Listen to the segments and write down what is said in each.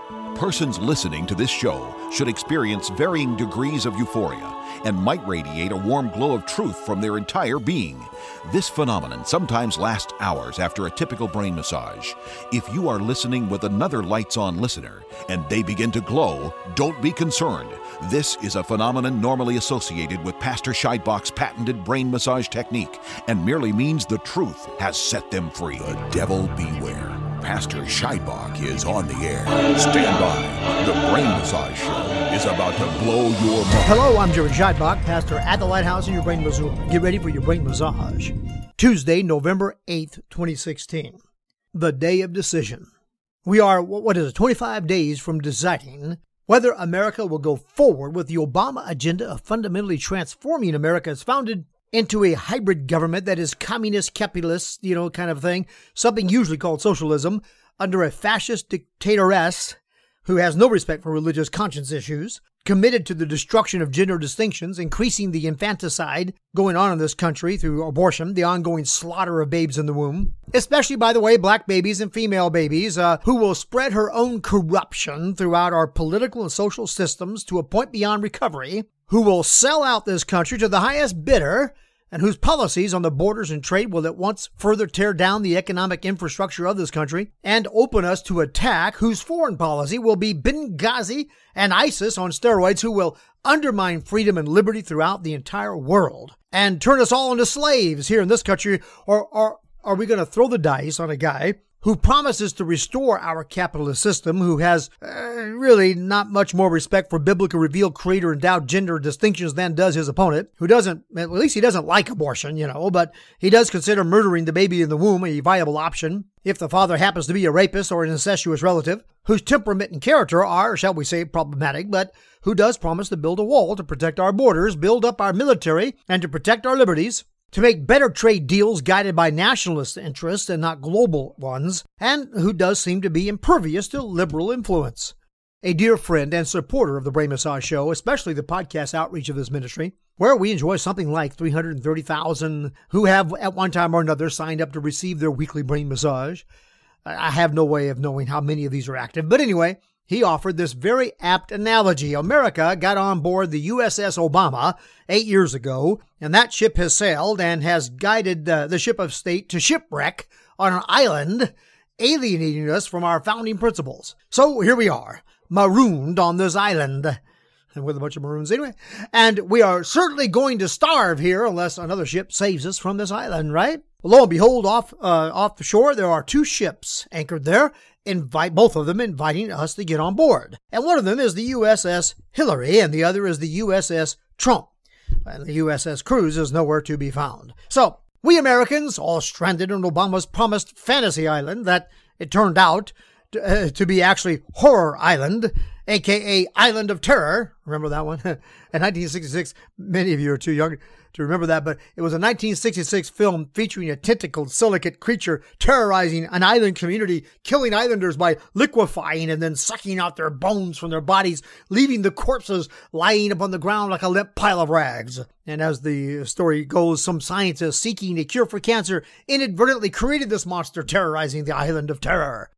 Persons listening to this show should experience varying degrees of euphoria and might radiate a warm glow of truth from their entire being. This phenomenon sometimes lasts hours after a typical brain massage. If you are listening with another lights-on listener and they begin to glow, don't be concerned. This is a phenomenon normally associated with Pastor Scheidbach's patented brain massage technique and merely means the truth has set them free. The devil beware. Pastor Scheidbach is on the air. Stand by. The Brain Massage Show is about to blow your mind. Hello, I'm Jerry Scheidbach, pastor at the Lighthouse in your brain, Missouri. Get ready for your brain massage. Tuesday, November 8th, 2016. The day of decision. We are, 25 days from deciding whether America will go forward with the Obama agenda of fundamentally transforming America as founded into a hybrid government that is communist, capitalist, kind of thing, something usually called socialism, under a fascist dictatoress who has no respect for religious conscience issues, committed to the destruction of gender distinctions, increasing the infanticide going on in this country through abortion, the ongoing slaughter of babes in the womb, especially, by the way, black babies and female babies, who will spread her own corruption throughout our political and social systems to a point beyond recovery, who will sell out this country to the highest bidder, and whose policies on the borders and trade will at once further tear down the economic infrastructure of this country and open us to attack, whose foreign policy will be Benghazi and ISIS on steroids, who will undermine freedom and liberty throughout the entire world and turn us all into slaves here in this country. Or are we going to throw the dice on a guy who promises to restore our capitalist system, who has really not much more respect for biblical revealed creator endowed gender distinctions than does his opponent, who doesn't, at least he doesn't like abortion, but he does consider murdering the baby in the womb a viable option if the father happens to be a rapist or an incestuous relative, whose temperament and character are, shall we say, problematic, but who does promise to build a wall to protect our borders, build up our military, and to protect our liberties, to make better trade deals guided by nationalist interests and not global ones, and who does seem to be impervious to liberal influence. A dear friend and supporter of the Brain Massage Show, especially the podcast outreach of this ministry, where we enjoy something like 330,000 who have at one time or another signed up to receive their weekly brain massage. I have no way of knowing how many of these are active, but anyway, he offered this very apt analogy. America got on board the USS Obama 8 years ago, and that ship has sailed and has guided the ship of state to shipwreck on an island, alienating us from our founding principles. So here we are, marooned on this island, and with a bunch of maroons anyway, and we are certainly going to starve here unless another ship saves us from this island, right? Lo and behold, off the shore, there are two ships anchored there, both of them inviting us to get on board. And one of them is the USS Hillary, and the other is the USS Trump. And the USS Cruz is nowhere to be found. So, we Americans, all stranded on Obama's promised fantasy island that it turned out to be actually Horror Island, a.k.a. Island of Terror. Remember that one? In 1966, many of you are too young to remember that, but it was a 1966 film featuring a tentacled silicate creature terrorizing an island community, killing islanders by liquefying and then sucking out their bones from their bodies, leaving the corpses lying upon the ground like a limp pile of rags. And as the story goes, some scientists seeking a cure for cancer inadvertently created this monster terrorizing the Island of Terror.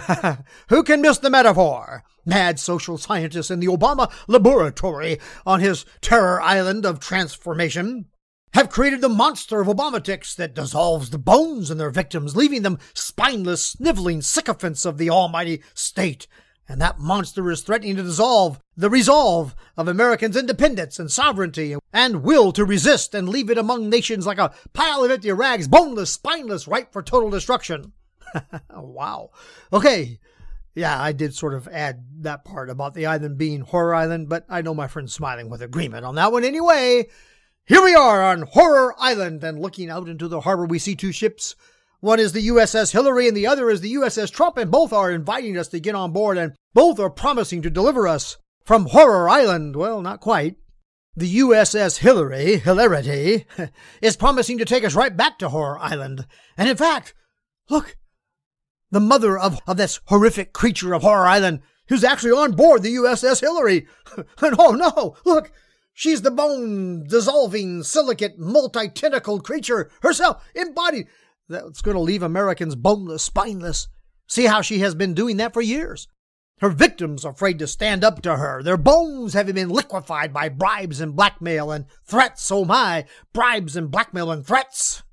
Who can miss the metaphor? Mad social scientists in the Obama laboratory on his terror island of transformation have created the monster of Obamatics that dissolves the bones in their victims, leaving them spineless, sniveling sycophants of the almighty state. And that monster is threatening to dissolve the resolve of Americans' independence and sovereignty and will to resist and leave it among nations like a pile of empty rags, boneless, spineless, ripe for total destruction. Wow. Okay. Yeah, I did sort of add that part about the island being Horror Island, but I know my friend's smiling with agreement on that one anyway. Here we are on Horror Island, and looking out into the harbor, we see two ships. One is the USS Hillary, and the other is the USS Trump, and both are inviting us to get on board, and both are promising to deliver us from Horror Island. Well, not quite. The USS Hilarity, is promising to take us right back to Horror Island. And in fact, look, the mother of this horrific creature of Horror Island, who's actually on board the USS Hillary. And oh no, look, she's the bone-dissolving, silicate, multi-tentacled creature herself, embodied. That's going to leave Americans boneless, spineless. See how she has been doing that for years. Her victims afraid to stand up to her, their bones having been liquefied by bribes and blackmail and threats. Oh my, bribes and blackmail and threats.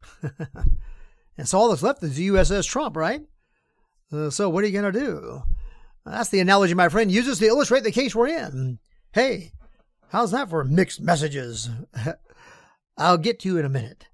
And so all that's left is the USS Trump, right? So what are you going to do? That's the analogy my friend uses to illustrate the case we're in. Hey, how's that for mixed messages? I'll get to you in a minute.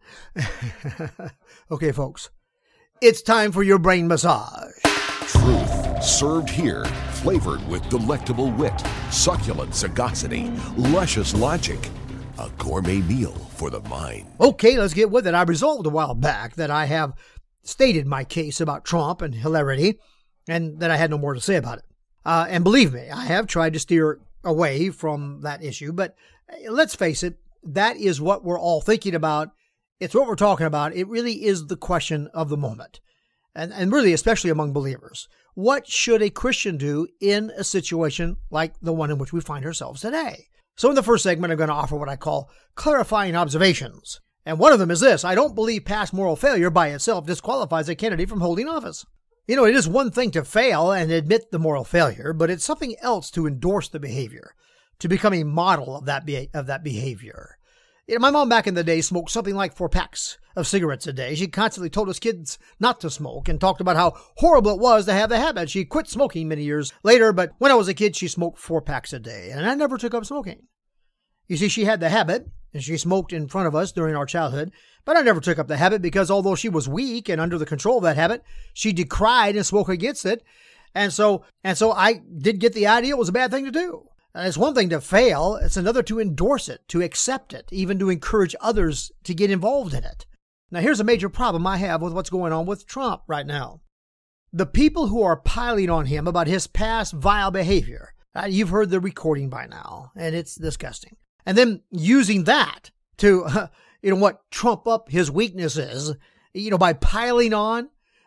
Okay, folks, it's time for your brain massage. Truth served here, flavored with delectable wit, succulent sagacity, luscious logic. A gourmet meal for the mind. Okay, let's get with it. I resolved a while back that I have stated my case about Trump and hilarity, and that I had no more to say about it. And believe me, I have tried to steer away from that issue, but let's face it, that is what we're all thinking about. It's what we're talking about. It really is the question of the moment. And really, especially among believers. What should a Christian do in a situation like the one in which we find ourselves today? So in the first segment, I'm going to offer what I call clarifying observations. And one of them is this: I don't believe past moral failure by itself disqualifies a candidate from holding office. You know, it is one thing to fail and admit the moral failure, but it's something else to endorse the behavior, to become a model of that behavior. You know, my mom back in the day smoked something like 4 packs of cigarettes a day. She constantly told us kids not to smoke and talked about how horrible it was to have the habit. She quit smoking many years later, but when I was a kid, she smoked 4 packs a day, and I never took up smoking. You see, she had the habit, and she smoked in front of us during our childhood, but I never took up the habit because although she was weak and under the control of that habit, she decried and spoke against it. And so I did get the idea it was a bad thing to do. And it's one thing to fail. It's another to endorse it, to accept it, even to encourage others to get involved in it. Now, here's a major problem I have with what's going on with Trump right now. The people who are piling on him about his past vile behavior, you've heard the recording by now, and it's disgusting. And then using that to, trump up his weaknesses, by piling on,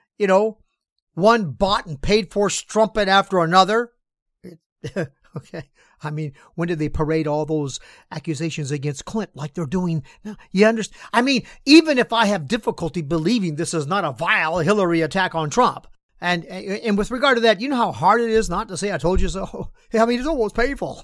one bought and paid for strumpet after another. Okay. I mean, when did they parade all those accusations against Clinton like they're doing now? You understand? I mean, even if I have difficulty believing this is not a vile Hillary attack on Trump, and with regard to that, you know how hard it is not to say I told you so? I mean, it's almost painful.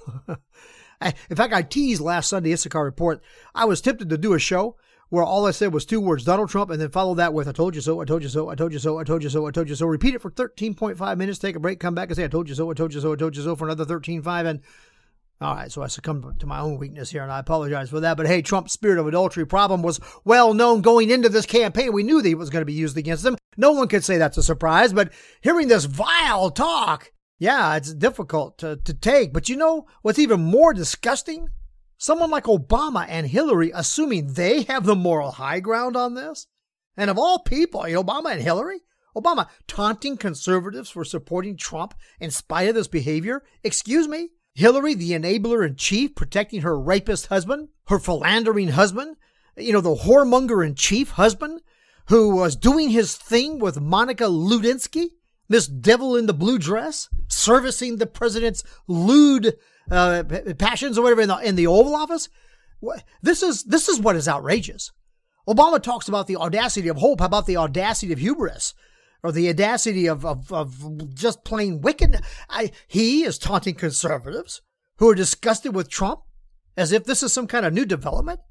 In fact, I teased last Sunday Issachar Report. I was tempted to do a show where all I said was 2 words, Donald Trump, and then follow that with I told you so, I told you so, I told you so, I told you so, I told you so. Repeat it for 13.5 minutes, take a break, come back and say I told you so, I told you so, I told you so for another 13.5. And all right, so I succumbed to my own weakness here, and I apologize for that. But hey, Trump's spirit of adultery problem was well known going into this campaign. We knew that it was going to be used against him. No one could say that's a surprise, but hearing this vile talk, yeah, it's difficult to take. But you know what's even more disgusting? Someone like Obama and Hillary assuming they have the moral high ground on this. And of all people, Obama and Hillary? Obama taunting conservatives for supporting Trump in spite of this behavior? Excuse me? Hillary, the enabler-in-chief, protecting her rapist husband, her philandering husband, the whoremonger-in-chief husband, who was doing his thing with Monica Lewinsky, this devil in the blue dress, servicing the president's lewd passions or whatever in the Oval Office. This is what is outrageous. Obama talks about the audacity of hope. How about the audacity of hubris? Or the audacity of just plain wickedness. He is taunting conservatives who are disgusted with Trump as if this is some kind of new development.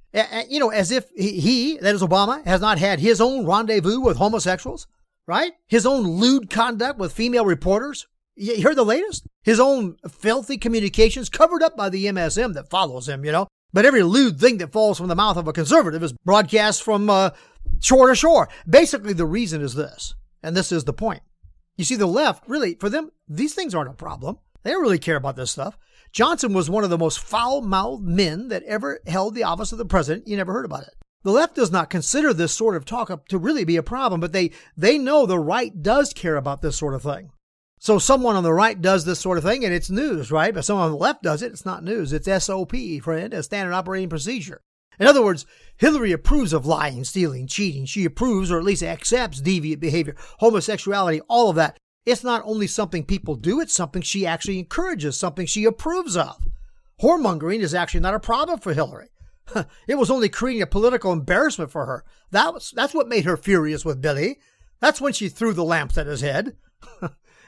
As if he, that is Obama, has not had his own rendezvous with homosexuals, right? His own lewd conduct with female reporters. You heard the latest? His own filthy communications covered up by the MSM that follows him, But every lewd thing that falls from the mouth of a conservative is broadcast from shore to shore. Basically, the reason is this. And this is the point. You see, the left, really, for them, these things aren't a problem. They don't really care about this stuff. Johnson was one of the most foul-mouthed men that ever held the office of the president. You never heard about it. The left does not consider this sort of talk to really be a problem, but they know the right does care about this sort of thing. So someone on the right does this sort of thing, and it's news, right? But someone on the left does it, it's not news. It's SOP, friend, a standard operating procedure. In other words, Hillary approves of lying, stealing, cheating. She approves, or at least accepts, deviant behavior, homosexuality, all of that. It's not only something people do, it's something she actually encourages, something she approves of. Whoremongering is actually not a problem for Hillary. It was only creating a political embarrassment for her. That's what made her furious with Billy. That's when she threw the lamps at his head.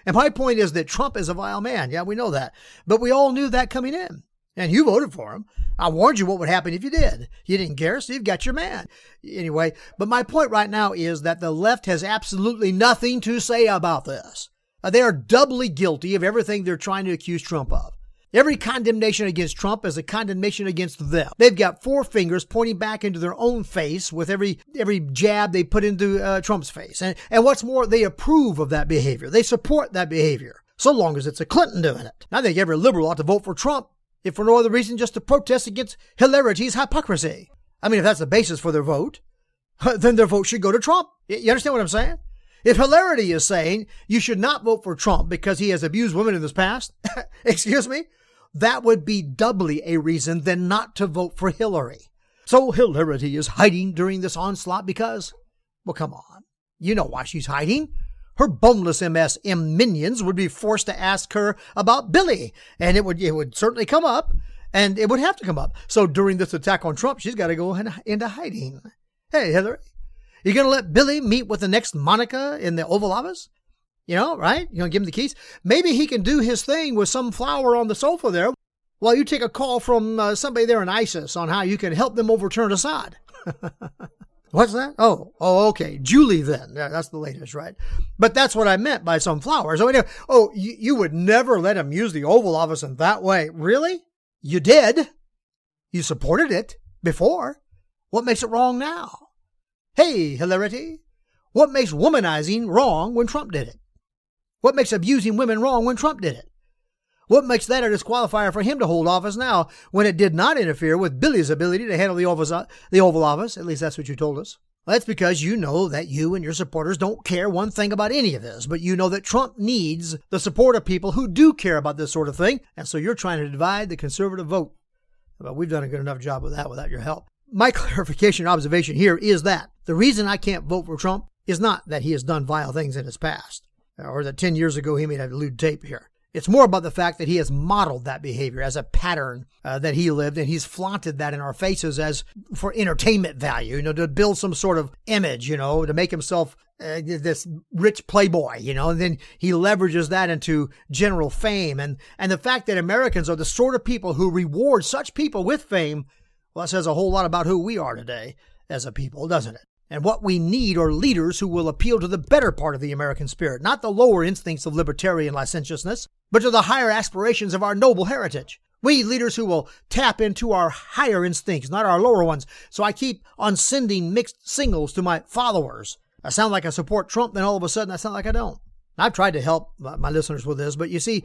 And my point is that Trump is a vile man. Yeah, we know that. But we all knew that coming in. And you voted for him. I warned you what would happen if you did. You didn't care, so you've got your man. Anyway, but my point right now is that the left has absolutely nothing to say about this. They are doubly guilty of everything they're trying to accuse Trump of. Every condemnation against Trump is a condemnation against them. They've got four fingers pointing back into their own face with every jab they put into Trump's face. And what's more, they approve of that behavior. They support that behavior, so long as it's a Clinton doing it. I think every liberal ought to vote for Trump, if for no other reason just to protest against Hilarity's hypocrisy. I mean, if that's the basis for their vote, then their vote should go to Trump. You understand what I'm saying? If Hilarity is saying you should not vote for Trump because he has abused women in his past, excuse me, that would be doubly a reason then not to vote for Hillary. So Hilarity is hiding during this onslaught because, well, come on. You know why she's hiding. Her boneless MSM minions would be forced to ask her about Billy, and it would certainly come up, and it would have to come up. So during this attack on Trump, she's got to go into hiding. Hey, Hillary, you going to let Billy meet with the next Monica in the Oval Office? You know, right? You know, give him the keys. Maybe he can do his thing with some flower on the sofa there while you take a call from somebody there in ISIS on how you can help them overturn Assad. What's that? Oh, okay. Julie then. That's the latest, right? But that's what I meant by some flowers. You would never let him use the Oval Office in that way. Really? You did. You supported it before. What makes it wrong now? Hey, Hilarity, what makes womanizing wrong when Trump did it? What makes abusing women wrong when Trump did it? What makes that a disqualifier for him to hold office now when it did not interfere with Billy's ability to handle the Oval Office? At least that's what you told us. Well, that's because you know that you and your supporters don't care one thing about any of this, but you know that Trump needs the support of people who do care about this sort of thing, and so you're trying to divide the conservative vote. Well, we've done a good enough job with that without your help. My clarification and observation here is that the reason I can't vote for Trump is not that he has done vile things in his past, or that 10 years ago he made a lewd tape here. It's more about the fact that he has modeled that behavior as a pattern that he lived, and he's flaunted that in our faces as for entertainment value, to build some sort of image, to make himself this rich playboy, and then he leverages that into general fame. And the fact that Americans are the sort of people who reward such people with fame, well, that says a whole lot about who we are today as a people, doesn't it? And what we need are leaders who will appeal to the better part of the American spirit, not the lower instincts of libertarian licentiousness, but to the higher aspirations of our noble heritage. We need leaders who will tap into our higher instincts, not our lower ones. So I keep on sending mixed signals to my followers. I sound like I support Trump, then all of a sudden I sound like I don't. I've tried to help my listeners with this, but you see,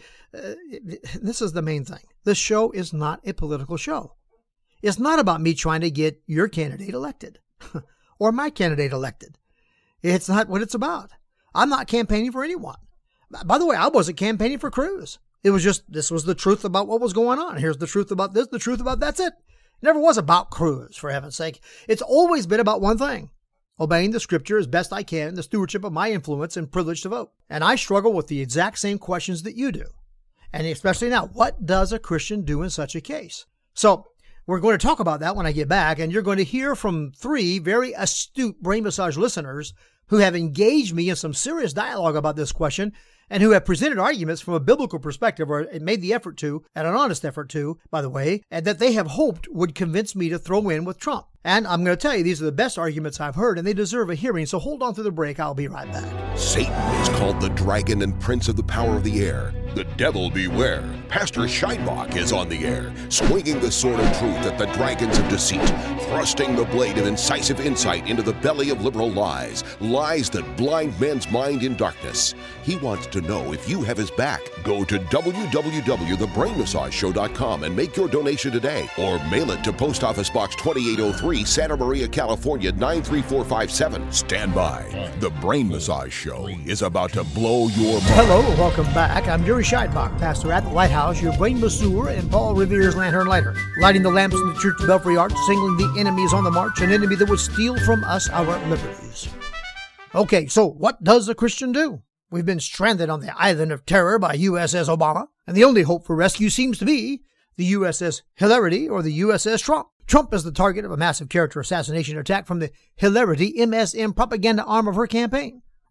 this is the main thing. This show is not a political show. It's not about me trying to get your candidate elected. Or my candidate elected. It's not what it's about. I'm not campaigning for anyone. By the way, I wasn't campaigning for Cruz. It was just, this was the truth about what was going on. Here's the truth about this, the truth about that's it. It never was about Cruz, for heaven's sake. It's always been about one thing: obeying the scripture as best I can, the stewardship of my influence and privilege to vote. And I struggle with the exact same questions that you do. And especially now, what does a Christian do in such a case? So, we're going to talk about that when I get back, and you're going to hear from 3 very astute brain massage listeners who have engaged me in some serious dialogue about this question and who have presented arguments from a biblical perspective, or made the effort to, and an honest effort to, by the way, and that they have hoped would convince me to throw in with Trump. And I'm going to tell you, these are the best arguments I've heard, and they deserve a hearing, so hold on through the break. I'll be right back. Satan is called the dragon and prince of the power of the air. The devil beware. Pastor Scheidbach is on the air, swinging the sword of truth at the dragons of deceit, thrusting the blade of incisive insight into the belly of liberal lies, lies that blind men's mind in darkness. He wants to know if you have his back. Go to www.thebrainmassageshow.com and make your donation today, or mail it to Post Office Box 2803, Santa Maria, California 93457. Stand by. The Brain Massage Show is about to blow your mind. Hello, welcome back. I'm Jerry Scheidbach, pastor at the Lighthouse, your brain masseur, and Paul Revere's lantern lighter, lighting the lamps in the church belfry arch, signaling the enemies on the march, an enemy that would steal from us our liberties. Okay, so what does a Christian do? We've been stranded on the island of terror by USS Obama, and the only hope for rescue seems to be the USS Hilarity or the USS Trump. Trump is the target of a massive character assassination attack from the Hilarity MSM propaganda arm of her campaign.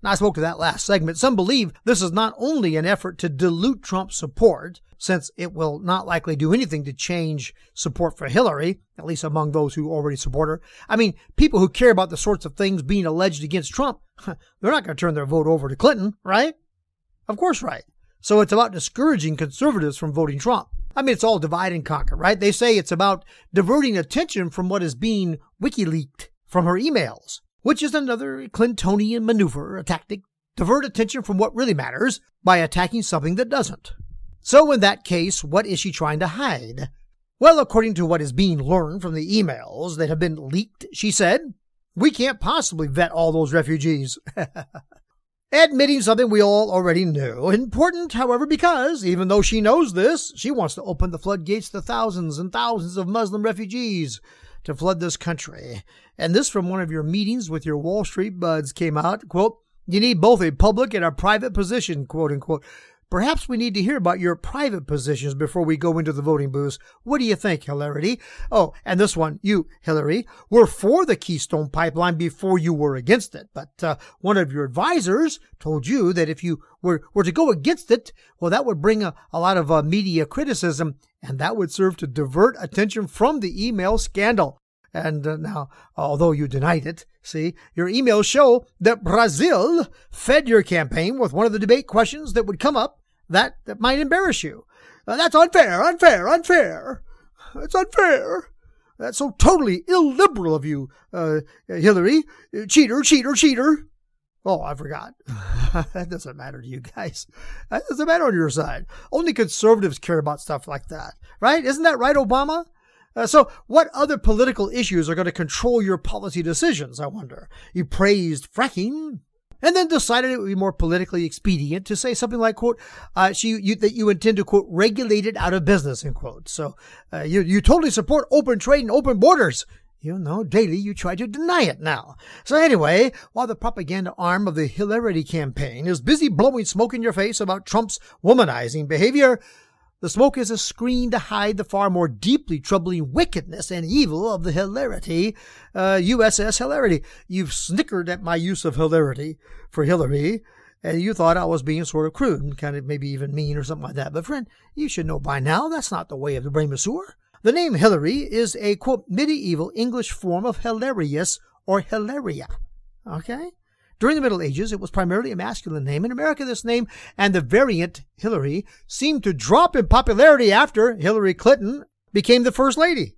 Now, I spoke to that last segment. Some believe this is not only an effort to dilute Trump's support, since it will not likely do anything to change support for Hillary, at least among those who already support her. I mean, people who care about the sorts of things being alleged against Trump, they're not going to turn their vote over to Clinton, right? Of course, right. So it's about discouraging conservatives from voting Trump. I mean, it's all divide and conquer, right? They say it's about diverting attention from what is being WikiLeaked from her emails, which is another Clintonian maneuver, a tactic, divert attention from what really matters by attacking something that doesn't. So in that case, what is she trying to hide? Well, according to what is being learned from the emails that have been leaked, she said, we can't possibly vet all those refugees. Admitting something we all already knew. Important, however, because even though she knows this, she wants to open the floodgates to thousands and thousands of Muslim refugees to flood this country. And this from one of your meetings with your Wall Street buds came out, quote, you need both a public and a private position, quote unquote. Perhaps we need to hear about your private positions before we go into the voting booths. What do you think, Hillary? Oh, and this one, you, Hillary, were for the Keystone Pipeline before you were against it. But one of your advisors told you that if you were to go against it, well, that would bring a lot of media criticism, and that would serve to divert attention from the email scandal. And now, although you denied it, see, your emails show that Brazil fed your campaign with one of the debate questions that would come up that might embarrass you. That's unfair. It's unfair. That's so totally illiberal of you, Hillary. Cheater. Oh, I forgot. That doesn't matter to you guys. That doesn't matter on your side. Only conservatives care about stuff like that, right? Isn't that right, Obama? So what other political issues are going to control your policy decisions, I wonder? You praised fracking and then decided it would be more politically expedient to say something like, quote, that you intend to, quote, regulate it out of business, end quote. So you totally support open trade and open borders. You know, daily you try to deny it now. So anyway, while the propaganda arm of the Hillary campaign is busy blowing smoke in your face about Trump's womanizing behavior, the smoke is a screen to hide the far more deeply troubling wickedness and evil of the hilarity, USS Hilarity. You've snickered at my use of hilarity for Hillary, and you thought I was being sort of crude and kind of maybe even mean or something like that. But friend, you should know by now that's not the way of the brain masseur. The name Hillary is a, quote, medieval English form of hilarious or hilaria. Okay? During the Middle Ages, it was primarily a masculine name. In America, this name and the variant Hillary seemed to drop in popularity after Hillary Clinton became the First Lady.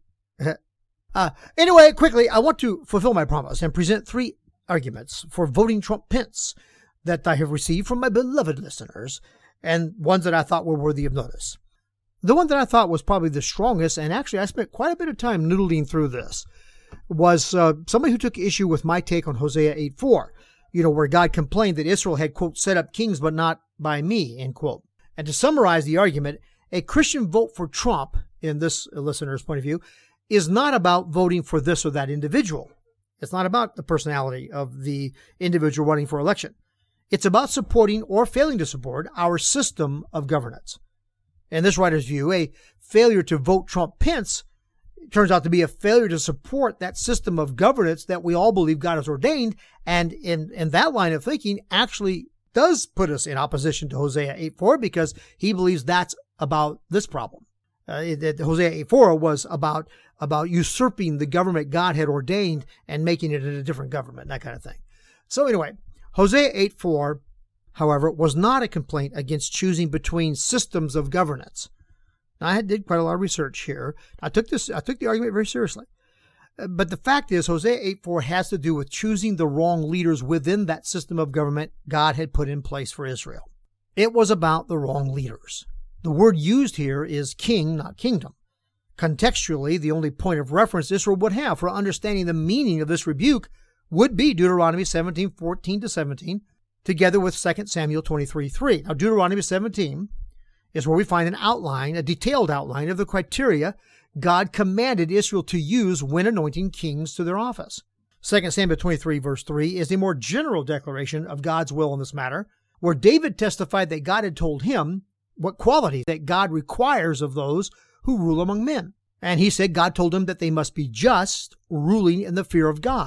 Anyway, quickly, I want to fulfill my promise and present 3 arguments for voting Trump-Pence that I have received from my beloved listeners and ones that I thought were worthy of notice. The one that I thought was probably the strongest, and actually I spent quite a bit of time noodling through this, was somebody who took issue with my take on Hosea 8:4. You know, where God complained that Israel had, quote, set up kings, but not by me, end quote. And to summarize the argument, a Christian vote for Trump, in this listener's point of view, is not about voting for this or that individual. It's not about the personality of the individual running for election. It's about supporting or failing to support our system of governance. In this writer's view, a failure to vote Trump-Pence turns out to be a failure to support that system of governance that we all believe God has ordained. And in that line of thinking actually does put us in opposition to Hosea 8:4 because he believes that's about this problem. Hosea 8:4 was about usurping the government God had ordained and making it a different government, that kind of thing. So anyway, Hosea 8:4, however, was not a complaint against choosing between systems of governance. Now, I did quite a lot of research here. I took the argument very seriously. But the fact is, Hosea 8:4 has to do with choosing the wrong leaders within that system of government God had put in place for Israel. It was about the wrong leaders. The word used here is king, not kingdom. Contextually, the only point of reference Israel would have for understanding the meaning of this rebuke would be Deuteronomy 17:14-17, together with 2 Samuel 23:3. Now, Deuteronomy 17 is where we find a detailed outline of the criteria God commanded Israel to use when anointing kings to their office. 2 Samuel 23, verse 3 is a more general declaration of God's will in this matter, where David testified that God had told him what qualities that God requires of those who rule among men. And he said God told him that they must be just, ruling in the fear of God.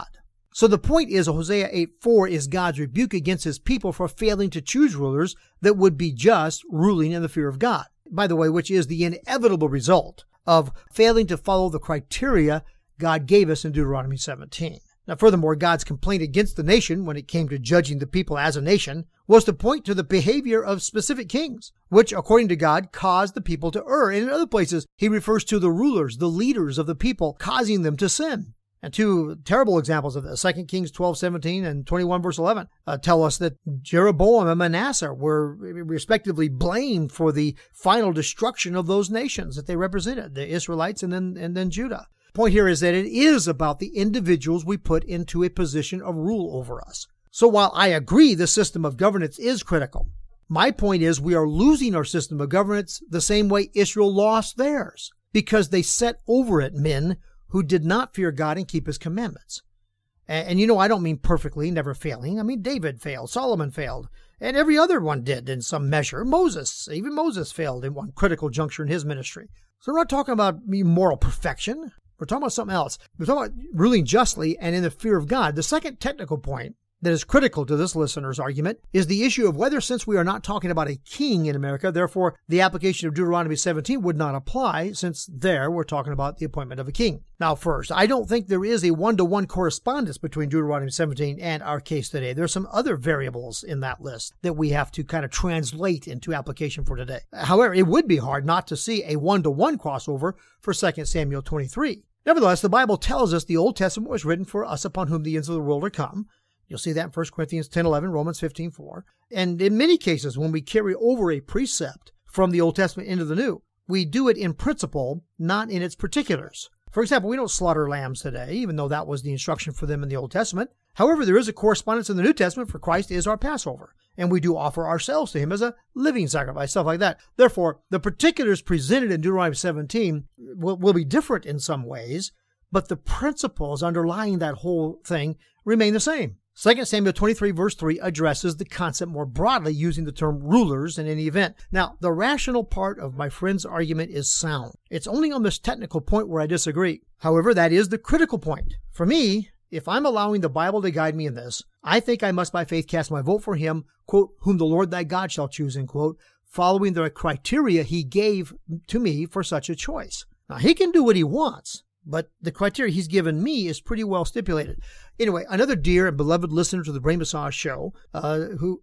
So the point is, Hosea 8:4 is God's rebuke against his people for failing to choose rulers that would be just, ruling in the fear of God. By the way, which is the inevitable result of failing to follow the criteria God gave us in Deuteronomy 17. Now, furthermore, God's complaint against the nation when it came to judging the people as a nation was to point to the behavior of specific kings, which, according to God, caused the people to err. And in other places, he refers to the rulers, the leaders of the people, causing them to sin. And two terrible examples of this, 2 Kings 12:17 and 21 verse 11, tell us that Jeroboam and Manasseh were respectively blamed for the final destruction of those nations that they represented, the Israelites and then Judah. The point here is that it is about the individuals we put into a position of rule over us. So while I agree the system of governance is critical, my point is we are losing our system of governance the same way Israel lost theirs, because they set over it men who did not fear God and keep his commandments. And I don't mean perfectly, never failing. I mean, David failed, Solomon failed, and every other one did in some measure. Even Moses failed in one critical juncture in his ministry. So we're not talking about moral perfection. We're talking about something else. We're talking about ruling justly and in the fear of God. The second technical point that is critical to this listener's argument is the issue of whether, since we are not talking about a king in America, therefore the application of Deuteronomy 17 would not apply, since there we're talking about the appointment of a king. Now, first, I don't think there is a one-to-one correspondence between Deuteronomy 17 and our case today. There's some other variables in that list that we have to kind of translate into application for today. However, it would be hard not to see a one-to-one crossover for 2 Samuel 23. Nevertheless, the Bible tells us the Old Testament was written for us upon whom the ends of the world are come. You'll see that in 1 Corinthians 10:11, Romans 15:4. And in many cases, when we carry over a precept from the Old Testament into the New, we do it in principle, not in its particulars. For example, we don't slaughter lambs today, even though that was the instruction for them in the Old Testament. However, there is a correspondence in the New Testament, for Christ is our Passover, and we do offer ourselves to him as a living sacrifice, stuff like that. Therefore, the particulars presented in Deuteronomy 17 will be different in some ways, but the principles underlying that whole thing remain the same. 2 Samuel 23 verse 3 addresses the concept more broadly, using the term rulers in any event. Now, the rational part of my friend's argument is sound. It's only on this technical point where I disagree. However, that is the critical point. For me, if I'm allowing the Bible to guide me in this, I think I must by faith cast my vote for him, quote, whom the Lord thy God shall choose, end quote, following the criteria he gave to me for such a choice. Now, he can do what he wants, but the criteria he's given me is pretty well stipulated. Anyway, another dear and beloved listener to the Brain Massage Show, who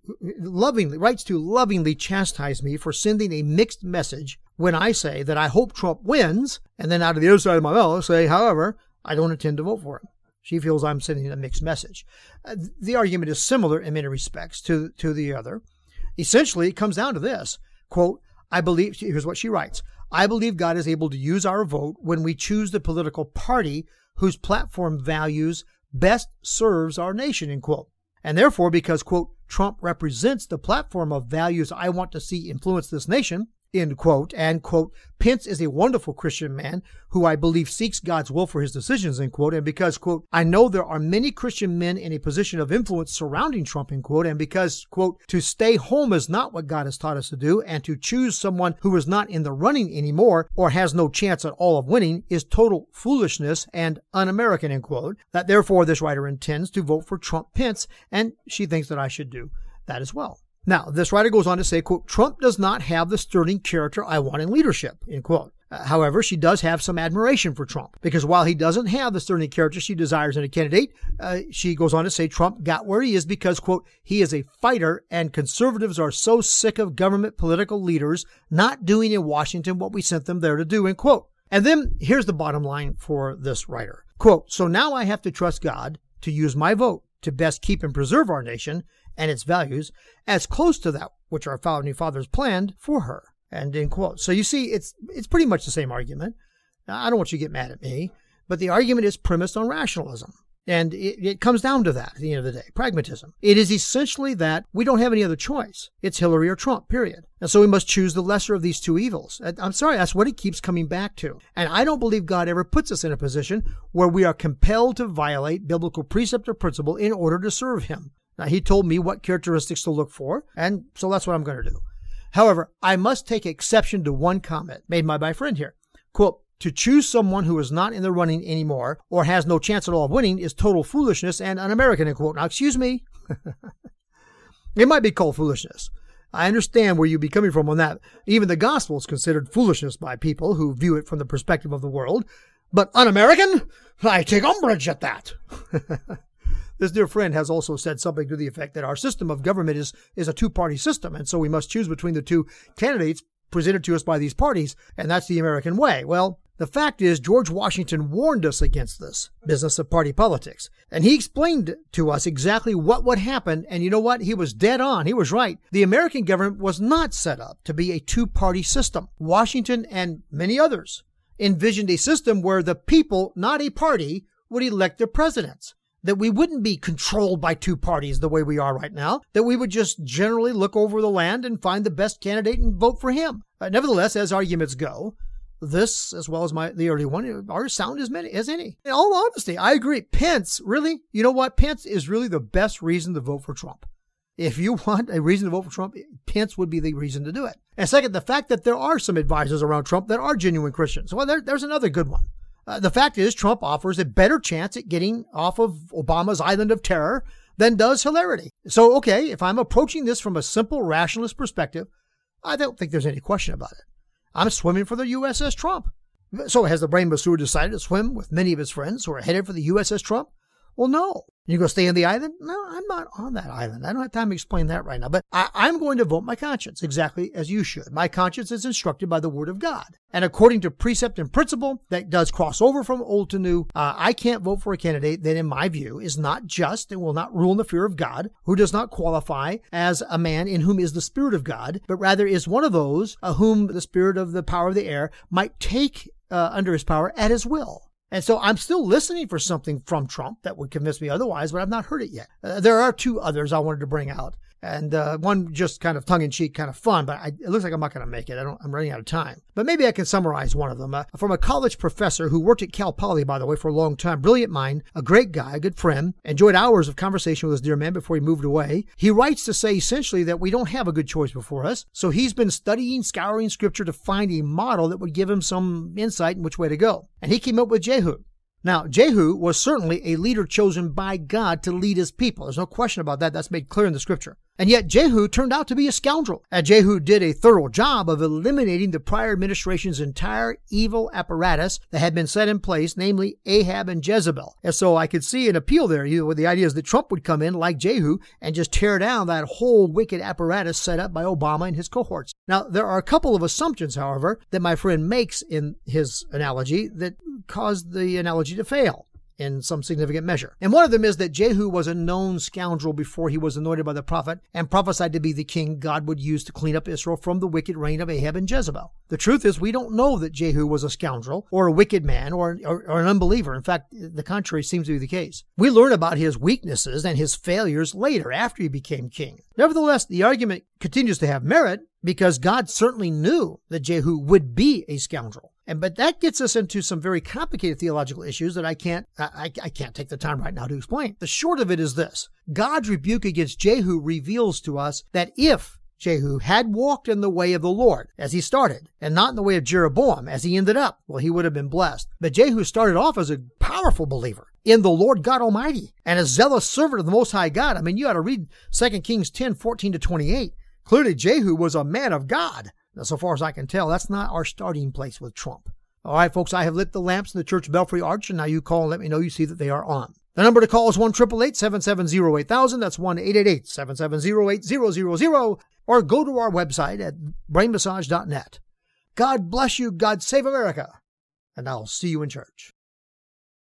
lovingly chastise me for sending a mixed message when I say that I hope Trump wins, and then out of the other side of my mouth say, however, I don't intend to vote for him. She feels I'm sending a mixed message. The argument is similar in many respects to the other. Essentially, it comes down to this, quote, I believe, here's what she writes, I believe God is able to use our vote when we choose the political party whose platform values best serves our nation, end quote. And therefore, because, quote, Trump represents the platform of values I want to see influence this nation, end quote, and, quote, Pence is a wonderful Christian man who I believe seeks God's will for his decisions, end quote, and because, quote, I know there are many Christian men in a position of influence surrounding Trump, end quote, and because, quote, to stay home is not what God has taught us to do, and to choose someone who is not in the running anymore or has no chance at all of winning is total foolishness and un-American, end quote, that therefore this writer intends to vote for Trump-Pence, and she thinks that I should do that as well. Now, this writer goes on to say, quote, Trump does not have the sterling character I want in leadership, end quote. However, she does have some admiration for Trump, because while he doesn't have the sterling character she desires in a candidate, she goes on to say Trump got where he is because, quote, he is a fighter and conservatives are so sick of government political leaders not doing in Washington what we sent them there to do, end quote. And then here's the bottom line for this writer, quote, so now I have to trust God to use my vote to best keep and preserve our nation and its values as close to that which our founding fathers planned for her, and end quote. So you see, it's pretty much the same argument. Now, I don't want you to get mad at me, but the argument is premised on rationalism. And it comes down to that at the end of the day, pragmatism. It is essentially that we don't have any other choice. It's Hillary or Trump, period. And so we must choose the lesser of these two evils. I'm sorry, that's what it keeps coming back to. And I don't believe God ever puts us in a position where we are compelled to violate biblical precept or principle in order to serve him. Now, he told me what characteristics to look for, and so that's what I'm going to do. However, I must take exception to one comment made by my friend here. Quote, To choose someone who is not in the running anymore or has no chance at all of winning is total foolishness and un-American, quote. Now, excuse me. It might be called foolishness. I understand where you'd be coming from on that. Even the gospel is considered foolishness by people who view it from the perspective of the world. But un-American? I take umbrage at that. This dear friend has also said something to the effect that our system of government is a two-party system, and so we must choose between the two candidates presented to us by these parties, and that's the American way. Well, the fact is, George Washington warned us against this business of party politics. And he explained to us exactly what would happen. And you know what? He was dead on. He was right. The American government was not set up to be a two-party system. Washington and many others envisioned a system where the people, not a party, would elect their presidents. That we wouldn't be controlled by two parties the way we are right now. That we would just generally look over the land and find the best candidate and vote for him. Nevertheless, as arguments go, this, as well as the early one, are sound as any. In all honesty, I agree. Pence, really, you know what? Pence is really the best reason to vote for Trump. If you want a reason to vote for Trump, Pence would be the reason to do it. And second, the fact that there are some advisors around Trump that are genuine Christians. Well, there's another good one. The fact is, Trump offers a better chance at getting off of Obama's island of terror than does hilarity. So, okay, if I'm approaching this from a simple rationalist perspective, I don't think there's any question about it. I'm swimming for the USS Trump. So has the brain masseur decided to swim with many of his friends who are headed for the USS Trump? Well, no. You going to stay on the island? No, I'm not on that island. I don't have time to explain that right now. But I'm going to vote my conscience exactly as you should. My conscience is instructed by the Word of God. And according to precept and principle that does cross over from old to new, I can't vote for a candidate that, in my view, is not just and will not rule in the fear of God, who does not qualify as a man in whom is the Spirit of God, but rather is one of those whom the spirit of the power of the air might take under his power at his will. And so I'm still listening for something from Trump that would convince me otherwise, but I've not heard it yet. There are two others I wanted to bring out. And one just kind of tongue-in-cheek, kind of fun, but it looks like I'm not going to make it. I'm running out of time. But maybe I can summarize one of them. From a college professor who worked at Cal Poly, by the way, for a long time. Brilliant mind, a great guy, a good friend. Enjoyed hours of conversation with this dear man before he moved away. He writes to say essentially that we don't have a good choice before us. So he's been studying, scouring Scripture to find a model that would give him some insight in which way to go. And he came up with Jehu. Now, Jehu was certainly a leader chosen by God to lead his people. There's no question about that. That's made clear in the Scripture. And yet Jehu turned out to be a scoundrel. And Jehu did a thorough job of eliminating the prior administration's entire evil apparatus that had been set in place, namely Ahab and Jezebel. And so I could see an appeal there. The idea is that Trump would come in like Jehu and just tear down that whole wicked apparatus set up by Obama and his cohorts. Now, there are a couple of assumptions, however, that my friend makes in his analogy that caused the analogy to fail in some significant measure. And one of them is that Jehu was a known scoundrel before he was anointed by the prophet and prophesied to be the king God would use to clean up Israel from the wicked reign of Ahab and Jezebel. The truth is, we don't know that Jehu was a scoundrel or a wicked man or an unbeliever. In fact, the contrary seems to be the case. We learn about his weaknesses and his failures later after he became king. Nevertheless, the argument continues to have merit because God certainly knew that Jehu would be a scoundrel. But that gets us into some very complicated theological issues that I can't take the time right now to explain. The short of it is this. God's rebuke against Jehu reveals to us that if Jehu had walked in the way of the Lord as he started, and not in the way of Jeroboam as he ended up, well, he would have been blessed. But Jehu started off as a powerful believer in the Lord God Almighty and a zealous servant of the Most High God. I mean, you ought to read 2 Kings 10:14-28. Clearly, Jehu was a man of God. Now, so far as I can tell, that's not our starting place with Trump. All right, folks, I have lit the lamps in the Church Belfry Arch, and now you call and let me know you see that they are on. The number to call is 1-888-770-8000. That's 1-888-770-8000. Or go to our website at brainmassage.net. God bless you. God save America. And I'll see you in church.